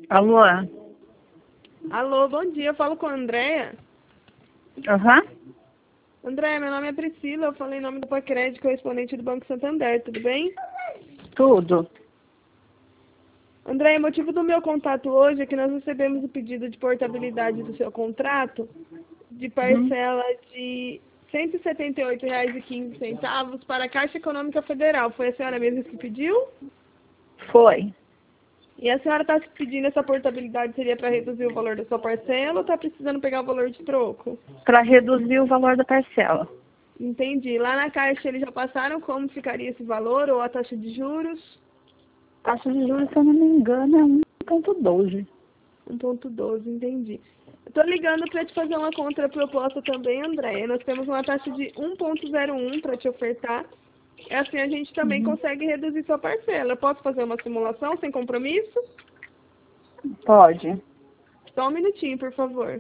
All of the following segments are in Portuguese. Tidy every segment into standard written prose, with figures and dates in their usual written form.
Alô? Alô, bom dia. Eu falo com a Andréia. Aham. Andréia, meu nome é Priscila. Eu falei em nome do Pacred, correspondente do Banco Santander. Tudo bem? Tudo. Andréia, o motivo do meu contato hoje é que nós recebemos o pedido de portabilidade do seu contrato de parcela de R$ 178,15 para a Caixa Econômica Federal. Foi a senhora mesma que pediu? Foi. E a senhora está pedindo essa portabilidade, seria para reduzir o valor da sua parcela ou está precisando pegar o valor de troco? Para reduzir o valor da parcela. Entendi. Lá na Caixa eles já passaram como ficaria esse valor ou a taxa de juros? Taxa de juros, se eu não me engano, é 1,12. 1,12, entendi. Estou ligando para te fazer uma contraproposta também, Andréia. Nós temos uma taxa de 1,01 para te ofertar. Assim a gente também consegue reduzir sua parcela. Eu posso fazer uma simulação sem compromisso? Pode. Só um minutinho, por favor.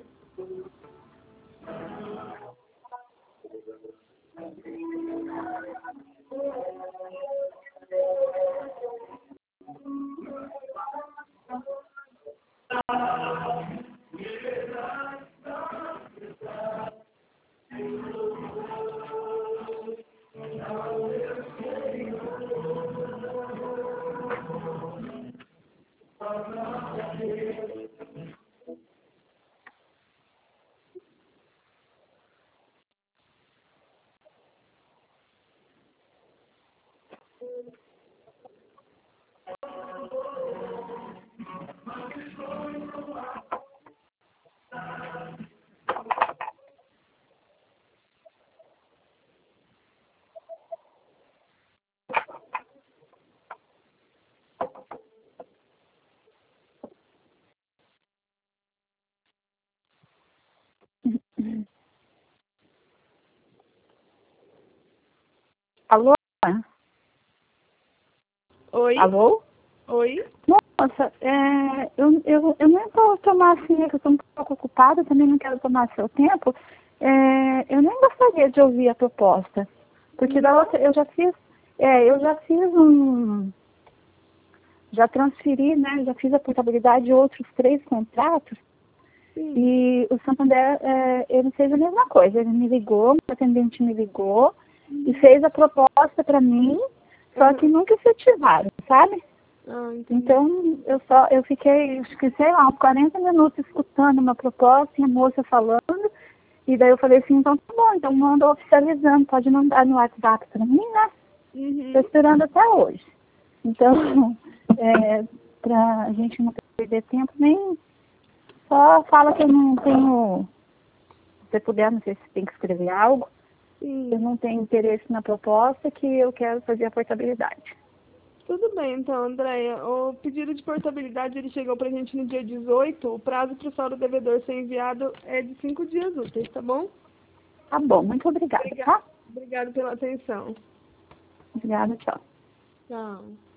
Alô? Oi? Alô? Oi? Nossa, eu nem vou tomar assim, que eu estou um pouco ocupada, também não quero tomar seu tempo. Eu nem gostaria de ouvir a proposta. Porque da outra, eu já fiz já transferi, né? Já fiz a portabilidade de outros 3 contratos. Sim. E o Santander, ele fez a mesma coisa. Ele me ligou, o atendente me ligou e fez a proposta para mim, só que nunca efetivaram, sabe? Ah, entendi. Então, eu fiquei, acho que, sei lá, uns 40 minutos escutando uma proposta e a moça falando. E daí eu falei assim, então tá bom, então manda oficializando, pode mandar no WhatsApp para mim, né? Estou esperando até hoje. Então, para a gente não perder tempo, nem só fala que eu não tenho, se você puder, não sei se tem que escrever algo, Sim. eu não tenho interesse na proposta, que eu quero fazer a portabilidade. Tudo bem, então, Andréia. O pedido de portabilidade ele chegou pra gente no dia 18. O prazo para o saldo devedor ser enviado é de 5 dias úteis, tá bom? Tá bom, muito obrigada, tá? Obrigado pela atenção. Obrigada, tchau. Tchau.